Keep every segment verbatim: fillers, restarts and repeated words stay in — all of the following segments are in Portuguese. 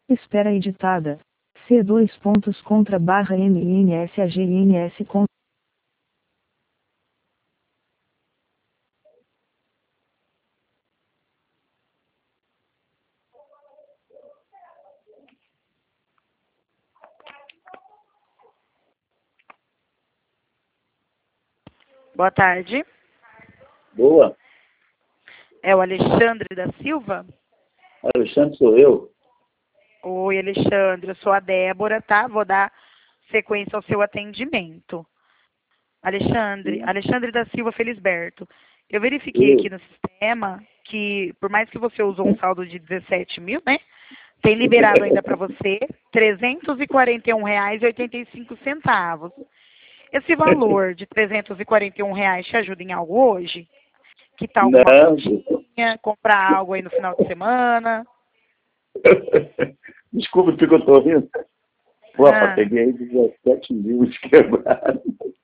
Espera editada. C dois pontos contra barra M N S A G N S contra. Boa tarde. Boa. É o Alexandre da Silva? Alexandre sou eu. Oi, Alexandre. Eu sou a Débora, tá? Vou dar sequência ao seu atendimento. Alexandre, Sim. Alexandre da Silva Felisberto. Eu verifiquei Eu. aqui no sistema que, por mais que você usou um saldo de dezessete mil, né? Tem liberado ainda para você trezentos e quarenta e um reais e oitenta e cinco centavos. Esse valor de trezentos e quarenta e um reais te ajuda em algo hoje? Que tal alguma Não. frutinha, comprar algo aí no final de semana? Desculpa porque eu tô rindo. Pô, Ah. rapaz, peguei aí dezessete mil quebrados.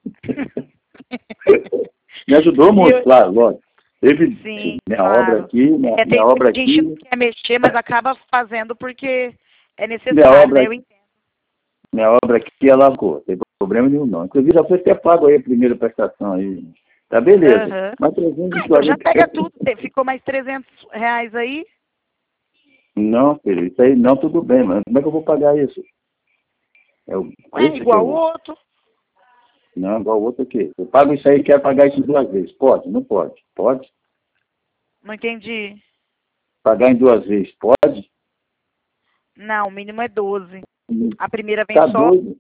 Me ajudou muito, eu... claro, lógico. Teve Sim, minha claro. obra aqui, minha, É, tem minha obra muita gente que aqui. não quer mexer, mas acaba fazendo porque é Minha necessário, obra, né? Eu entendo. minha obra aqui, ela ficou. Não tem problema nenhum, não. Inclusive, já foi até pago aí a primeira prestação aí. Tá beleza. Uhum. Mas Ah, então já trezentos e quarenta. pega tudo. Ficou mais trezentos reais aí? Não, filho, isso aí não, tudo bem, mas como é que eu vou pagar isso? É o É esse que igual o eu. outro. Não, igual o outro aqui. Eu pago isso aí e quero pagar isso duas vezes. Pode? Não pode. Pode? Não entendi. Pagar em duas vezes. Pode? Não, o mínimo é doze. A primeira vem Tá só. doido?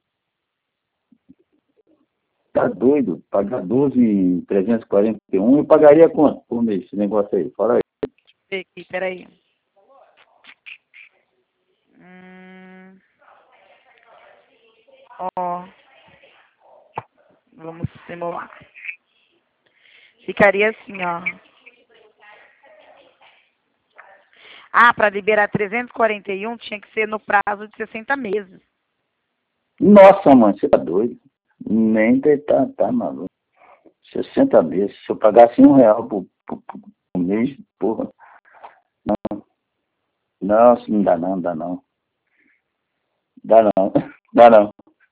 Tá doido? Pagar doze em trezentos e quarenta e um, eu pagaria quanto por mês esse negócio aí? Fala aí. Aqui, peraí. Hum... Ó. Vamos simular. Ficaria assim, ó. Ah, para liberar trezentos e quarenta e um tinha que ser no prazo de sessenta meses. Nossa, mãe, você tá doido? Nem de- tá, tá maluco. sessenta meses. Se eu pagasse um real por, por, por mês, porra. Não, não, isso não dá não, não dá não. Dá não, dá não.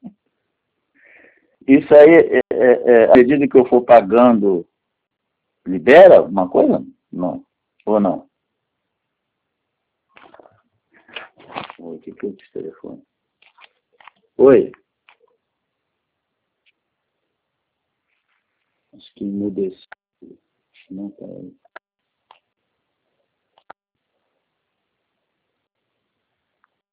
Isso aí, é, é, é, à medida que eu for pagando, libera alguma coisa? Não. Ou não? Oi, o que que é esse telefone? Oi? Acho que muda esse. Não, tá aí.